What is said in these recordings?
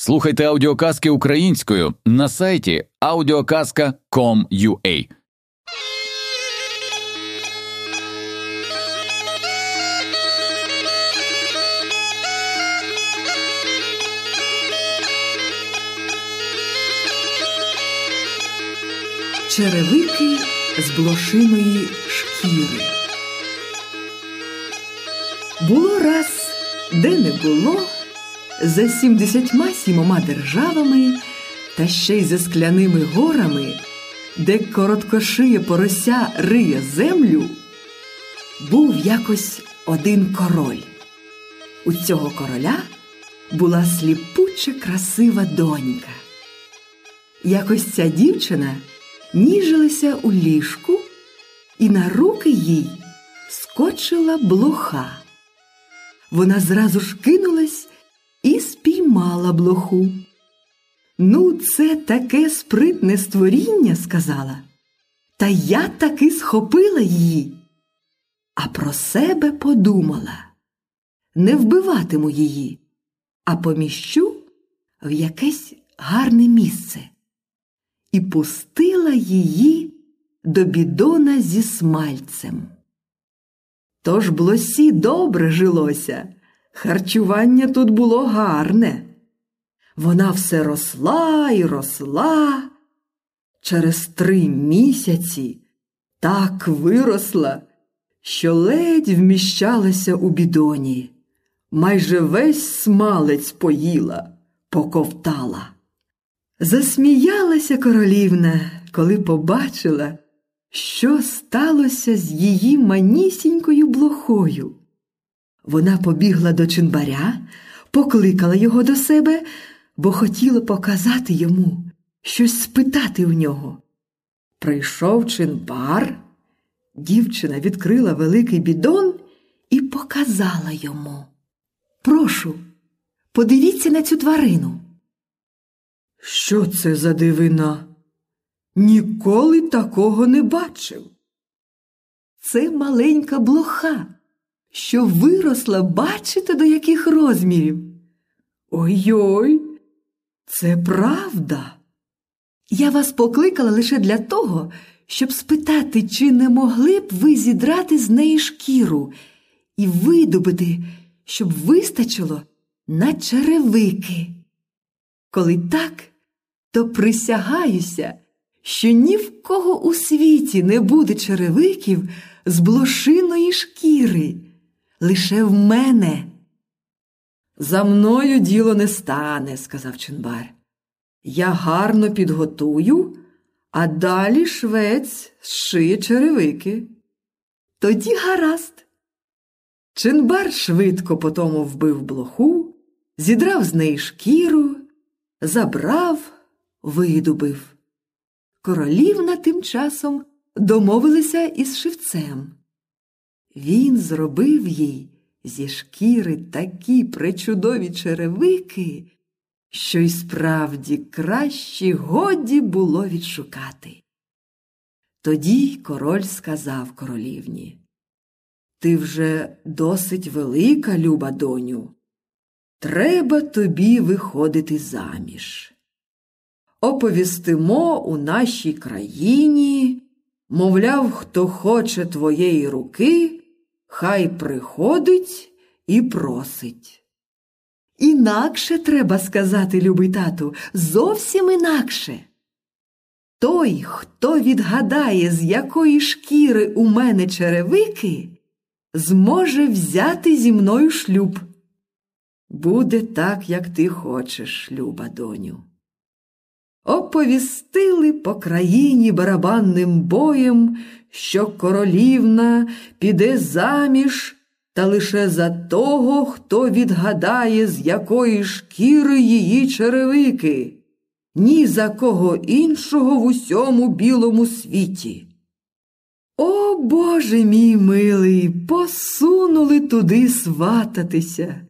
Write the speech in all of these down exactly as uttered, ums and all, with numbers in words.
Слухайте аудіоказки українською на сайті аудіоказка крапка ком крапка ю а. Черевики з блошиної шкіри. Було раз, де не було, за сімдесятьма сімома державами, та ще й за скляними горами, де короткошиє порося риє землю, був якось один король. У цього короля була сліпуче красива донька. Якось ця дівчина ніжилася у ліжку, і на руки їй скочила блоха. Вона зразу ж кинулась і спіймала блоху. «Ну, це таке спритне створіння», – сказала, – «та я таки схопила її». А про себе подумала: не вбиватиму її, а поміщу в якесь гарне місце. І пустила її до бідона зі смальцем. Тож блосі добре жилося, харчування тут було гарне. Вона все росла і росла. Через три місяці так виросла, що ледь вміщалася у бідоні. Майже весь смалець поїла, поковтала. Засміялася королівна, коли побачила, що сталося з її манісінькою блохою. Вона побігла до Чинбаря, покликала його до себе, бо хотіла показати йому, щось спитати в нього. Прийшов Чинбар, дівчина відкрила великий бідон і показала йому. «Прошу, подивіться на цю тварину». «Що це за дивина? Ніколи такого не бачив». «Це маленька блоха, що виросла, бачите, до яких розмірів». «Ой-ой, це правда». «Я вас покликала лише для того, щоб спитати, чи не могли б ви зідрати з неї шкіру і видобути, щоб вистачило на черевики. Коли так, то присягаюся, що ні в кого у світі не буде черевиків з блошиної шкіри, лише в мене». «За мною діло не стане», – сказав Чинбар. «Я гарно підготую, а далі швець зшиє черевики». «Тоді гаразд». Чинбар швидко потому вбив блоху, зідрав з неї шкіру, забрав, видобив. Королівна тим часом домовилася із шивцем. Він зробив їй зі шкіри такі пречудові черевики, що й справді кращі годі було відшукати. Тоді король сказав королівні: «Ти вже досить велика, люба доню. Треба тобі виходити заміж. Оповістимо у нашій країні, мовляв, хто хоче твоєї руки, хай приходить і просить». «Інакше треба сказати, любий тату, зовсім інакше. Той, хто відгадає, з якої шкіри у мене черевики, зможе взяти зі мною шлюб». «Буде так, як ти хочеш, люба доню». Оповістили по країні барабанним боєм, що королівна піде заміж та лише за того, хто відгадає, з якої шкіри її черевики, ні за кого іншого в усьому білому світі. О, Боже мій милий, посунули туди свататися.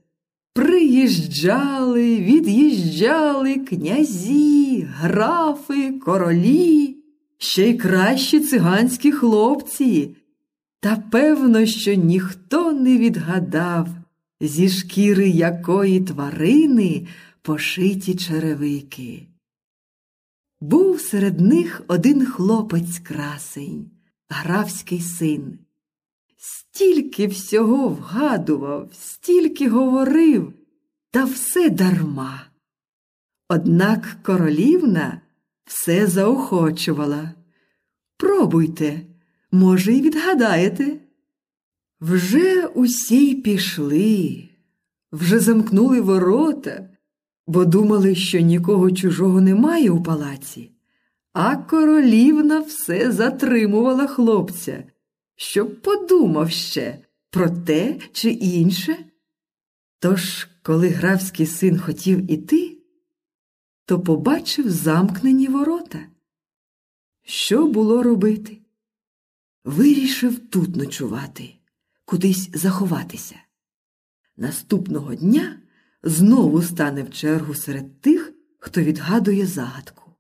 Приїжджали, від'їжджали князі, графи, королі, ще й кращі циганські хлопці. Та певно, що ніхто не відгадав, зі шкіри якої тварини пошиті черевики. Був серед них один хлопець-красень, графський син. Стільки всього вгадував, стільки говорив, та все дарма. Однак королівна все заохочувала. Пробуйте, може, й відгадаєте. Вже усі пішли, вже замкнули ворота, бо думали, що нікого чужого немає у палаці. А королівна все затримувала хлопця, щоб подумав ще про те чи інше. Тож, коли графський син хотів іти, то побачив замкнені ворота. Що було робити? Вирішив тут ночувати, кудись заховатися. Наступного дня знову стане в чергу серед тих, хто відгадує загадку.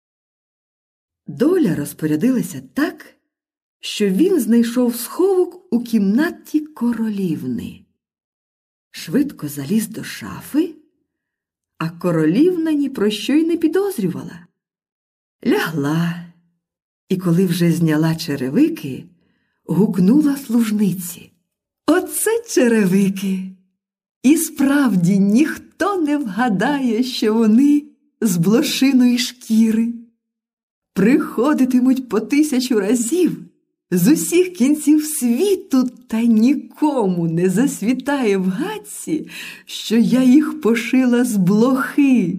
Доля розпорядилася так, що він знайшов сховок у кімнаті королівни. Швидко заліз до шафи, а королівна ні про що й не підозрювала. Лягла, і коли вже зняла черевики, гукнула служниці: «Оце черевики! І справді ніхто не вгадає, що вони з блошиної шкіри. Приходитимуть по тисячу разів з усіх кінців світу, та нікому не засвітає в гадці, що я їх пошила з блохи».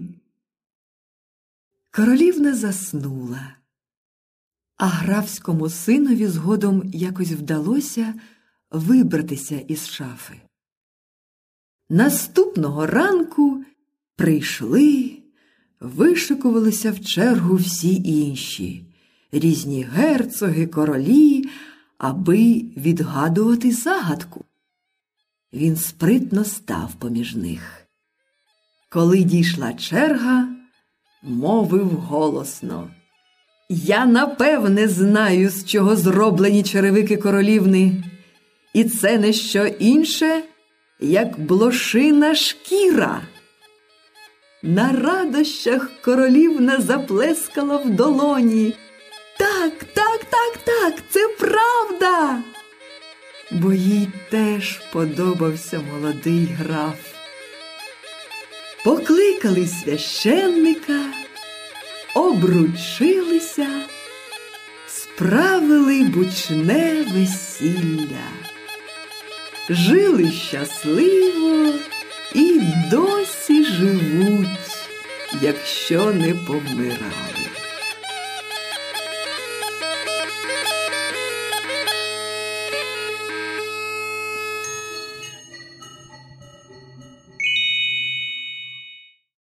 Королівна заснула, а графському синові згодом якось вдалося вибратися із шафи. Наступного ранку прийшли, вишикувалися в чергу всі інші, різні герцоги, королі, аби відгадувати загадку. Він спритно став поміж них. Коли дійшла черга, мовив голосно: «Я напевне знаю, з чого зроблені черевики королівни, і це не що інше, як блошина шкіра». На радощах королівна заплескала в долоні: «Так, так, так, так, це правда!» Бо їй теж подобався молодий граф. Покликали священника, обручилися, справили бучне весілля. Жили щасливо і досі живуть, якщо не помирали.